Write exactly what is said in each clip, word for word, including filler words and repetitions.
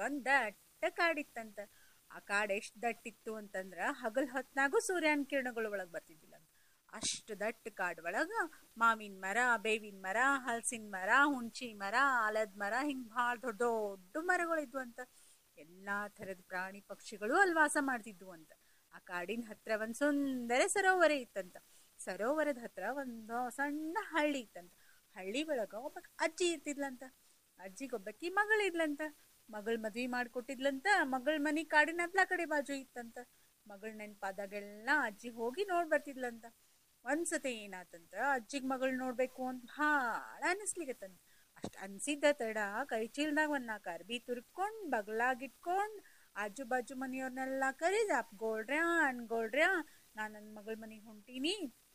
ಒಂದ್ ದಟ್ಟ ಕಾಡಿತ್ತಂತ. ಆ ಕಾಡು ಎಷ್ಟು ದಟ್ಟಿತ್ತು ಅಂತಂದ್ರ ಹಗಲ್ ಹೊತ್ನಾಗೂ ಸೂರ್ಯನ ಕಿರಣಗಳು ಒಳಗ್ ಬರ್ತಿದ್ದಿಲ್ಲ. ಅಷ್ಟು ದಟ್ಟ ಕಾಡ್ ಒಳಗ ಮಾವಿನ ಮರ, ಬೇವಿನ ಮರ, ಹಲಸಿನ ಮರ, ಹುಣ್ಚಿ ಮರ, ಆಲದ ಮರ, ಹಿಂಗ್ ಭಾಳ ದೊಡ್ಡ ದೊಡ್ಡ ಮರಗಳು ಇದ್ವು ಅಂತ. ಎಲ್ಲಾ ತರದ ಪ್ರಾಣಿ ಪಕ್ಷಿಗಳು ಅಲ್ಲಿ ವಾಸ ಮಾಡ್ತಿದ್ವು ಅಂತ. ಆ ಕಾಡಿನ ಹತ್ರ ಒಂದ್ ಸುಂದರ ಸರೋವರ ಇತ್ತಂತ. ಸರೋವರದ ಹತ್ರ ಒಂದು ಸಣ್ಣ ಹಳ್ಳಿ ಇತ್ತಂತ. ಹಳ್ಳಿ ಒಳಗ ಒಬ್ಬ ಅಜ್ಜಿ ಇರ್ತಿದ್ಲಂತ. ಅಜ್ಜಿಗೊಬ್ಬಕಿ ಮಗಳಿದ್ಲಂತ. ಮಗಳ್ ಮದ್ವಿ ಮಾಡ್ಕೊಟ್ಟಿದ್ಲಂತ. ಮಗಳ ಮನಿ ಕಾಡಿನ ಹತ್ಲಾ ಕಡೆ ಬಾಜು ಇತ್ತಂತ. ಮಗಳ ನೆನ್ಪಾದಾಗೆಲ್ಲ ಅಜ್ಜಿ ಹೋಗಿ ನೋಡ್ ಬರ್ತಿದ್ಲಂತ. ಒಂದ್ಸತಿ ಏನಾತಂತ, ಅಜ್ಜಿಗ್ ಮಗಳ್ ನೋಡ್ಬೇಕು ಅಂತ ಭಾಳ ಅನಿಸ್ಲಿಗತ್ತಂತ. ಅಷ್ಟ್ ಅನ್ಸಿದ್ದ ತಡ ಕೈ ಚೀಲ್ದಾಗ ಒಂದ್ ನಾಲ್ಕು ಅರ್ಬಿ ತುರ್ಕೊಂಡ್ ಬಗ್ಲಾಗಿಟ್ಕೊಂಡ್ ಆಜು ಬಾಜು ಮನಿಯವ್ರನ್ನೆಲ್ಲಾ ಕರೀದ್, ಅಪ್ಗೋಳ್ರ್ಯಾ ಅಣ್ಗೋಳ್ರ್ಯಾ ನಾ ನನ್ ಮಗಳ ಮನಿಗ್ ಹೊಂಟೀನಿ,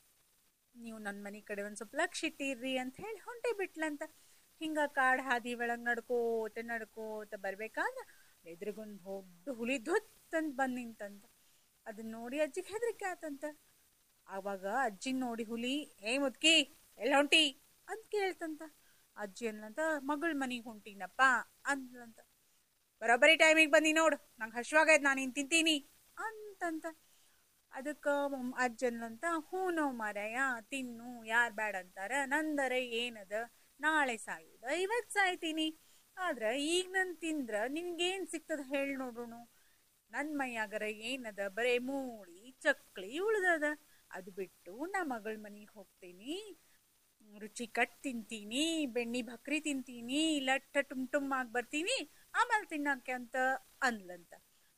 ನೀವು ನನ್ ಮನಿ ಕಡೆ ಒಂದ್ ಸ್ವಲ್ಪ ಲಕ್ಷ ಇಟ್ಟಿರ್ರಿ ಅಂತ ಹೇಳಿ ಹೊಂಟೆ ಬಿಟ್ಲಂತ. ಹಿಂಗ ಕಾಡ್ ಹಾದಿ ಒಳಗ್ ನಡ್ಕೋತ ನಡ್ಕೋತ ಬರ್ಬೇಕಾದ್ರ ಎದುರಿಗೊಂದ್ ದೊಡ್ಡ ಹುಲಿ ಧೊತ್ತಂತ ಬಂದ್ ನಿಂತಂತ. ಅದನ್ನ ನೋಡಿ ಅಜ್ಜಿಗೆ ಹೆದರಿಕೆ ಆತಂತ. ಆವಾಗ ಅಜ್ಜಿನ್ ನೋಡಿ ಹುಲಿ, ಏ ಮುದ್ಕಿ ಎಲ್ಲ ಹೊಂಟಿ ಅಂತ ಕೇಳ್ತಂತ. ಅಜ್ಜಿ ಅನ್ಲಂತ, ಮಗಳ ಮನಿಗ್ ಹೊಂಟೀನಪ್ಪ ಅಂದ್ಲಂತ. ಬರೋಬ್ಬರಿ ಟೈಮಿಗೆ ಬಂದಿ ನೋಡು, ನಂಗೆ ಹಶ್ವಾಗೈತ್, ನಾನು ಇನ್ ತಿಂತೀನಿ ಅಂತಂತ. ಅದಕ್ಕ ಅಜ್ಜನ್ಲಂತ, ಹೂ ನೋ ಮಾರಾಯ, ತಿನ್ನು, ಯಾರ್ ಬ್ಯಾಡ ಅಂತಾರ, ನಂದರ ಏನದ, ನಾಳೆ ಸಾಯುದ, ಇವತ್ ಸಾಯ್ತೀನಿ. ಆದ್ರ ಈಗ ನನ್ ತಿಂದ್ರ ನಿನ್ಗೇನ್ ಸಿಕ್ತದ ಹೇಳ್ ನೋಡುನು. ನನ್ ಮೈಯಾಗರ ಏನದ, ಬರೇ ಮೂಳಿ ಚಕ್ಳಿ ಉಳ್ದದ. ಅದು ಬಿಟ್ಟು ನಾ ಮಗಳ ಮನಿಗ್ ಹೋಗ್ತೀನಿ, ರುಚಿ ಕಟ್ ತಿಂತೀನಿ, ಬೆಣ್ಣಿ ಭಕ್ರಿ ತಿಂತೀನಿ, ಲಟ್ಟ ಟುಮ್ ಟುಮ್ ಆಗಿ ಬರ್ತೀನಿ, ಆಮೇಲೆ ತಿನ್ನಕ್ಕೆ ಅಂತ ಅನ್ಲಂತ.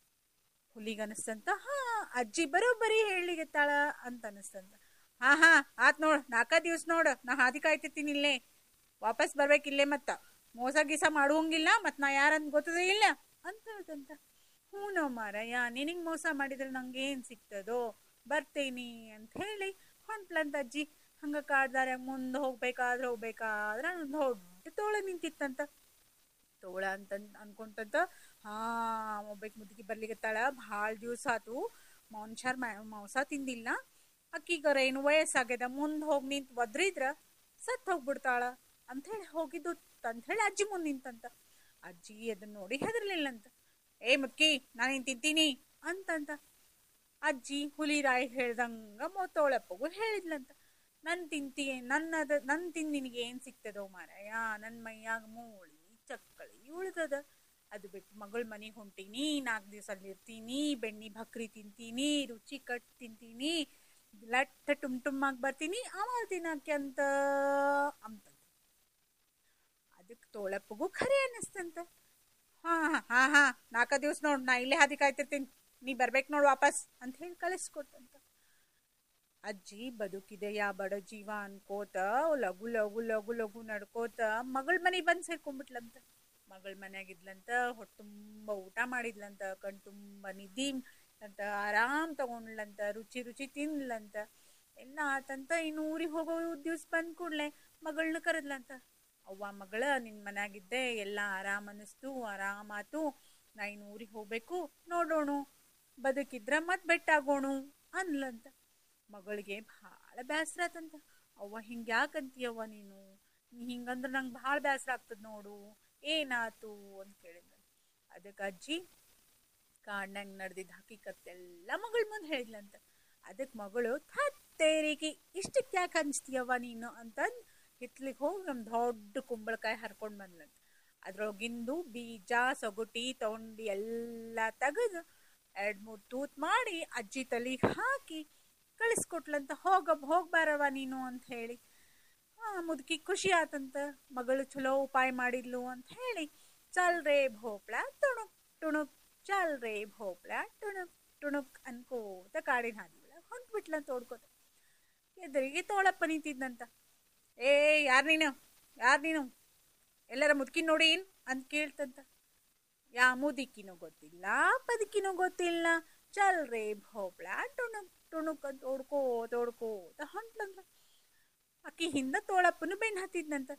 ಹುಲಿಗನಸ್ತಂತ, ಹಾ ಅಜ್ಜಿ ಬರೋಬ್ಬರಿ ಹೇಳಿಗೆತ್ತಾಳ ಅಂತ ಅನಸ್ತಂತ. ಹಾ ಹಾ ಆತ್ ನೋಡ್, ನಾಲ್ಕ ದಿವ್ಸ ನೋಡ್ ನಾ ಹಾದಿ ಕಾಯ್ತಿರ್ತೀನಿ ಇಲ್ಲೇ, ವಾಪಸ್ ಬರ್ಬೇಕಿಲ್ಲೇ, ಮತ್ತ ಮೋಸ ಗೀಸ ಮಾಡುವಂಗಿಲ್ಲ, ಮತ್ ನಾ ಯಾರಂತ ಗೊತ್ತದ ಇಲ್ಲ ಅಂತ ಹೇಳ್ತಂತ. ಹ್ಞೂ ನೋ ಮಾರಯ್ಯ, ನಿನಗ್ ಮೋಸ ಮಾಡಿದ್ರೆ ನಂಗೇನ್ ಸಿಕ್ತದೋ, ಬರ್ತೇನಿ ಅಂತ ಹೇಳಿ ಹೊಂಟ್ಲಂತ ಅಜ್ಜಿ. ಹಂಗ ಕಾಡ್ದಾರ ಮುಂದ್ ಹೋಗ್ಬೇಕಾದ್ರ ಹೋಗ್ಬೇಕಾದ್ರ ದೊಡ್ಡ ತೋಳ ನಿಂತಿತ್ತಂತ. ತೋಳ ಅಂತ ಅನ್ಕೊಂತಂತ, ಹಾ ಒಬ್ಬಕ್ ಮುದುಕಿ ಬರ್ಲಿಗತ್ತಾಳ, ಭಾಳ ದಿವ್ಸ ಆತು ಮನುಷ್ಯರ್ ಮಾಂಸ ತಿಂದಿಲ್ಲ, ಅಕ್ಕಿಗರ ಏನು ವಯಸ್ಸಾಗ್ಯದ, ಮುಂದ್ ಹೋಗಿ ನಿಂತ್ ಒದ್ರಿದ್ರ ಸತ್ ಹೋಗ್ಬಿಡ್ತಾಳ ಅಂತ ಹೇಳಿ ಹೋಗಿದ್ದು ಅಂತ ಹೇಳಿ ಅಜ್ಜಿ ಮುಂದ್ ನಿಂತಂತ. ಅಜ್ಜಿ ಅದನ್ನ ನೋಡಿ ಹೆದರ್ಲಿಲ್ಲಂತ. ಏ ಮುದ್ಕಿ ನಾನೇನ್ ತಿಂತೀನಿ ಅಂತಂತ. ಅಜ್ಜಿ ಹುಲಿ ರಾಯ್ ಹೇಳ್ದಂಗ ಮೊತ್ತೋಳಪ್ಪಗೂ ಹೇಳಿದ್ಲಂತ. ನನ್ ತಿಂತಿ ನನ್ನದ ನನ್ ತಿಂದ್ ನಿನಗೆ ಏನ್ ಸಿಕ್ತದೋ ಮಾರಾಯ, ನನ್ ಮೈಯಾಗ ಮೂಳಿ ಚಕ್ಕಳಿ ಉಳ್ದದ. ಅದು ಬಿಟ್ಟು ಮಗಳ ಮನಿಗ್ ಹೊಂಟೀನಿ, ನಾಲ್ಕು ದಿವ್ಸ ಅಲ್ಲಿ ಇರ್ತೀನಿ, ಬೆಣ್ಣಿ ಭಕ್ರಿ ತಿಂತೀನಿ, ರುಚಿ ಕಟ್ ತಿಂತೀನಿ, ಲಟ್ಟ ಟುಮ್ ಟುಮ್ ಆಗಿ ಬರ್ತೀನಿ, ಆಮೇಲೆ ತಿನ್ನಕ್ಕೆ ಅಂತ ಅಂತಂತ. ಅದಕ್ ತೋಳಪ್ಪಗೂ ಖರೆ ಅನ್ನಿಸ್ತಂತ. ಹಾ ಹಾ ಹಾ ನಾಲ್ಕ ದಿವ್ಸ ನೋಡ್, ನಾ ಇಲ್ಲೇ ಹಾದಿ ಕಾಯ್ತಿರ್ತೀನಿ, ನೀ ಬರ್ಬೇಕು ನೋಡ್ ವಾಪಸ್ ಅಂತ ಹೇಳಿ ಕಳಿಸ್ಕೊಟ್ಟಂತ. ಅಜ್ಜಿ ಬದುಕಿದೆಯಾ ಬಡ ಜೀವ ಅನ್ಕೋತ ಲಘು ಲಘು ಲಘು ಲಘು ನಡ್ಕೋತ ಮಗಳ ಮನೆ ಬಂದ್ ಸೇರ್ಕೊಂಡ್ಬಿಟ್ಲಂತ. ಮಗಳ ಮನ್ಯಾಗಿದ್ಲಂತ, ಹೊಟ್ಟೆ ತುಂಬ ಊಟ ಮಾಡಿದ್ಲಂತ, ಕಣ್ ತುಂಬ ನಿದ್ದಿ ಅಂತ ಆರಾಮ್ ತಗೊಂಡ್ಲಂತ, ರುಚಿ ರುಚಿ ತಿನ್ಲಂತ. ಎಲ್ಲ ಆತಂತ. ಇನ್ನು ಊರಿಗೆ ಹೋಗೋ ದಿವ್ಸ ಬಂದ್ ಕೂಡ್ಲೆ ಮಗಳನ್ನ ಕರೆದ್ಲಂತ. ಅವ್ವ ಮಗಳ, ನಿನ್ ಮನ್ಯಾಗಿದ್ದೆ ಎಲ್ಲ ಆರಾಮ್ ಅನಿಸ್ತು, ಆರಾಮ್ ಆತು, ನಾ ಇನ್ನು ಊರಿಗೆ ಹೋಗ್ಬೇಕು, ನೋಡೋಣ ಬದುಕಿದ್ರ ಮತ್ ಬೆಟ್ಟಾಗೋಣು ಅನ್ಲಂತ. ಮಗಳಿಗೆ ಭಾಳ ಬೇಸರ ಆತಂತ. ಅವ್ವ ಹಿಂಗ ಯಾಕಂತೀಯವ್ವ ನೀನು, ನೀ ಹಿಂಗಂದ್ರ ನಂಗೆ ಭಾಳ ಬೇಸರ ಆಗ್ತದ ನೋಡು, ಏನಾತು ಅಂತ ಕೇಳಿದ. ಅದಕ್ಕೆ ಅಜ್ಜಿ ಕಾಡ್ನಂಗ್ ನಡೆದಿದ್ದ ಹಕ್ಕಿಕತ್ತೆಲ್ಲ ಮಗಳ ಮುಂದೆ ಹೇಳಿದ್ಲಂತ. ಅದಕ್ಕೆ ಮಗಳು, ಥತ್ತೇರಿಕಿ ಇಷ್ಟಕ್ಕೆ ಯಾಕೆ ಹಂಚ್ತೀಯವ್ವ ನೀನು ಅಂತಂದು ಹಿತ್ಲಿಗೆ ಹೋಗಿ ನಮ್ ದೊಡ್ಡ ಕುಂಬಳಕಾಯಿ ಹರ್ಕೊಂಡ್ ಬಂದ್ಲಂತ. ಅದ್ರೊಳಗಿಂದು ಬೀಜ ಸೊಗುಟಿ ತಗೊಂಡು ಎಲ್ಲ ತೆಗೆದು ಎರಡ್ ಮೂರ್ ತೂತ್ ಮಾಡಿ ಅಜ್ಜಿ ತಲೆಗೆ ಹಾಕಿ ಕಳಿಸ್ಕೊಟ್ಲಂತ. ಹೋಗ ಹೋಗ್ಬಾರವ ನೀನು ಅಂತ ಹೇಳಿ. ಆ ಮುದುಕಿ ಖುಷಿ ಆತಂತ, ಮಗಳು ಚಲೋ ಉಪಾಯ ಮಾಡಿದ್ಲು ಅಂತ ಹೇಳಿ. ಚಲ್ ರೇ ಭೋಪ್ಳ ತುಣುಕ್ ಟುಣುಕ್, ಚಲ್ ರೇ ಭೋಪ್ಳ ಟುಣುಕ್ ಟುಣುಕ್ ಅನ್ಕೋತ ಕಾಡಿನ ಹಾದಿ ಹೊಂಟ್ಬಿಟ್ಲಂತ ಓಡ್ಕೋತ. ಎದುರಿಗೆ ತೋಳಪ್ಪ ನಿಂತಿದ್ನಂತ. ಏ ಯಾರ್ ನೀನು, ಯಾರ್ ನೀನು, ಎಲ್ಲರ ಮುದುಕಿನ ನೋಡಿ ಏನ್ ಅಂತ ಕೇಳ್ತಂತ. ಯಾ ಮುದುಕಿನೂ ಗೊತ್ತಿಲ್ಲ, ಬದುಕಿನೂ ಗೊತ್ತಿಲ್ಲ, ಚಲ್ ರೇ ಭೋಪ್ಳ ಟುಣುಕ್ ಟುಣುಕ್ ಅಂತ ಓಡ್ಕೋತ ಓಡ್ಕೋತ ಹೊಂಟ್ಲಂತ. ಅಕ್ಕಿ ಹಿಂದ ತೋಳಪ್ಪನು ಬೆನ್ ಹತ್ತಿದ್ನಂತ.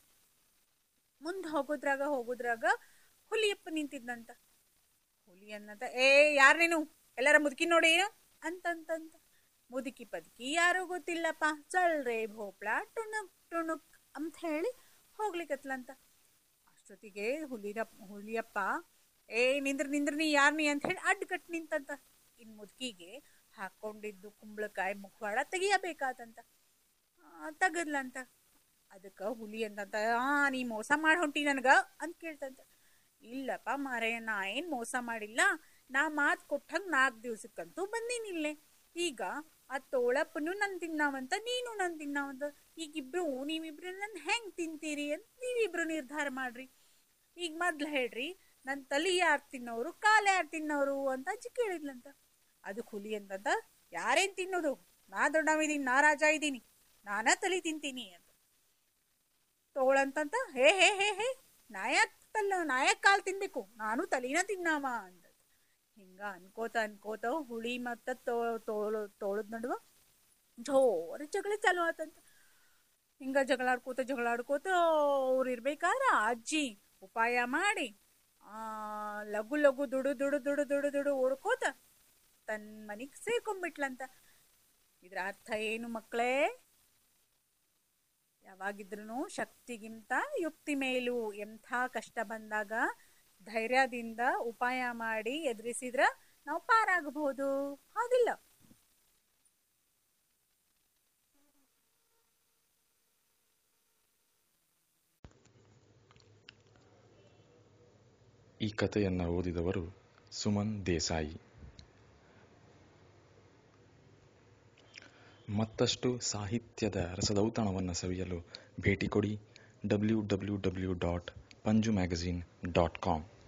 ಮುಂದ್ ಹೋಗುದ್ರಾಗ ಹೋಗುದ್ರಾಗ ಹುಲಿಯಪ್ಪ ನಿಂತಿದ್ನಂತ. ಹುಲಿ ಅನ್ನಂತ, ಏ ಯಾರ್ ನೀನು, ಎಲ್ಲರ ಮುದುಕಿ ನೋಡಿ ಅಂತಂತಂತ. ಮುದುಕಿ ಪದುಕಿ ಯಾರು ಗೊತ್ತಿಲ್ಲಪ್ಪ, ಚಲ್ ರೇ ಭೋಪ್ಳ ಟುಣುಕ್ ಟುಣುಕ್ ಅಂತ ಹೇಳಿ ಹೋಗ್ಲಿಕ್ಕತ್ಲಂತ. ಅಷ್ಟೊತ್ತಿಗೆ ಹುಲಿರ ಹುಲಿಯಪ್ಪ ಏ ನಿಂದ್ರ ನಿಂದ್ರ ನೀ ಯಾರ್ ನೀ ಅಂತ ಹೇಳಿ ಅಡ್ಡ ಕಟ್ ನಿಂತಂತ. ಇನ್ ಮುದುಕಿಗೆ ಹಾಕೊಂಡಿದ್ದು ಕುಂಬಳಕಾಯಿ ಮುಖವಾಡ ತೆಗಿಯಬೇಕಾದಂತ. ತೆಗದ್ಲಂತ. ಅದಕ್ಕ ಹುಲಿ ಅಂತಂತ, ಆ ನೀ ಮೋಸ ಮಾಡಿ ಹೊಂಟಿ ನನ್ಗ ಅಂತ ಕೇಳ್ತಂತ. ಇಲ್ಲಪ್ಪ ಮಾರಯ್ಯ, ನಾ ಏನ್ ಮೋಸ ಮಾಡಿಲ್ಲ, ನಾ ಮಾತ್ ಕೊಟ್ಟಂಗ ನಾಲ್ಕು ದಿವ್ಸಕ್ಕಂತೂ ಬಂದೀನಿಲ್ಲೇ. ಈಗ ಆ ತೋಳಪ್ಪನು ನನ್ ತಿನ್ನಾವಂತ, ನೀನು ನನ್ ತಿನ್ನಾವಂತ. ಈಗಿಬ್ರು ನೀವಿಬ್ರು ನನ್ ಹೆಂಗ್ ತಿಂತೀರಿ ಅಂತ ನೀವಿಬ್ರು ನಿರ್ಧಾರ ಮಾಡ್ರಿ. ಈಗ ಮೊದ್ಲು ಹೇಳ್ರಿ, ನನ್ ತಲಿ ಯಾರು ತಿನ್ನೋರು, ಕಾಲ ಯಾರು ತಿನ್ನೋರು ಅಂತ ಅಜ್ಜಿ ಕೇಳಿದ್ಲಂತ. ಅದು ಹುಲಿ ಅಂತಂತ, ಯಾರೇನ್ ತಿನ್ನೋದು, ನಾ ದೊಡ್ಡವಿದೀನಿ, ನಾ ರಾಜ ಇದ್ದೀನಿ, ನಾನ ತಲಿ ತಿಂತೀನಿ ಅಂತ. ತೋಳಂತಂತ, ಹೇ ಹೇ ಹೇ ಹೇ ನಾಯಕ್ ತಲ್ಲ ನಾಯಕ್ ಕಾಲ್ ತಿನ್ಬೇಕು, ನಾನು ತಲಿನ ತಿನ್ನಾವ ಅಂತ. ಹಿಂಗ ಅನ್ಕೋತ ಅನ್ಕೋತ ಹುಳಿ ಮತ್ತ ತೋಳು ತೋಳದ್ ನಡುವ ಜೋರ ಜಗಳ ಚಾಲು ಆತಂತ. ಹಿಂಗ ಜಗಳಾಡ್ಕೋತ ಜಗಳಾಡ್ಕೋತ ಅವ್ರು ಇರ್ಬೇಕಾದ್ರ ಅಜ್ಜಿ ಉಪಾಯ ಮಾಡಿ ಆ ಲಘು ಲಘು ದುಡು ದುಡು ದುಡು ದುಡು ದುಡು ಓಡ್ಕೋತ ತನ್ನ ಮನಿಗ್ ಸೇರ್ಕೊಂಡ್ಬಿಟ್ಲಂತ. ಇದ್ರ ಅರ್ಥ ಏನು ಮಕ್ಕಳೇ? ಯಾವಾಗಿದ್ರು ಶಕ್ತಿಗಿಂತ ಯುಕ್ತಿ ಮೇಲು. ಎಂಥ ಕಷ್ಟ ಬಂದಾಗ ಧೈರ್ಯದಿಂದ ಉಪಾಯ ಮಾಡಿ ಎದುರಿಸಿದ್ರ ನಾವು ಪಾರಾಗಬಹುದು, ಹೌದಿಲ್ಲ? ಈ ಕಥೆಯನ್ನು ಓದಿದವರು ಸುಮನ್ ದೇಸಾಯಿ. ಮತ್ತಷ್ಟು ಸಾಹಿತ್ಯದ ರಸದೌತಣವನ್ನು ಸವಿಯಲು ಭೇಟಿ ಕೊಡಿ W W W dot Panju magazine dot com.